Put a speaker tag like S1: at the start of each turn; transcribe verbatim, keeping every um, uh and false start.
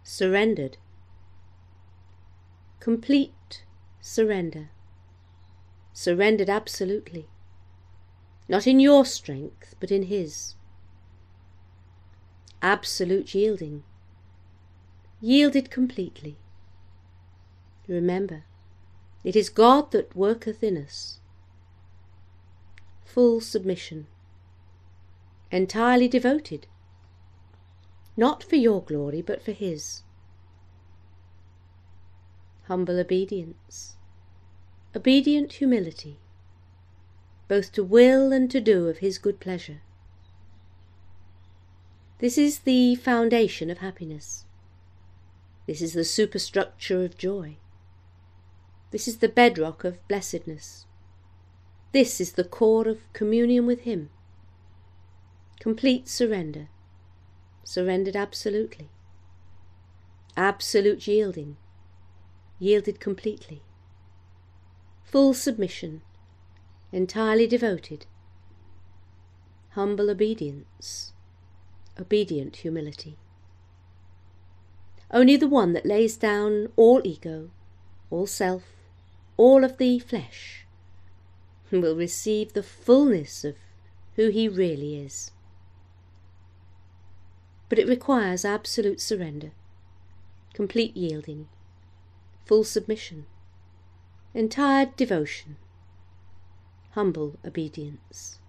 S1: surrendered. Complete surrender. Surrendered absolutely. Not in your strength, but in His. Absolute yielding. Yielded completely. Remember, it is God that worketh in us. Full submission. Entirely devoted. Not for your glory, but for His. Humble obedience. Obedient humility, both to will and to do of His good pleasure. This is the foundation of happiness. This is the superstructure of joy. This is the bedrock of blessedness. This is the core of communion with Him. Complete surrender. Surrendered absolutely. Absolute yielding. Yielded completely. Full submission. Entirely devoted. Humble obedience. Obedient humility. Only the one that lays down all ego, all self, all of the flesh, will receive the fullness of who he really is. But it requires absolute surrender, complete yielding, full submission, entire devotion, humble obedience.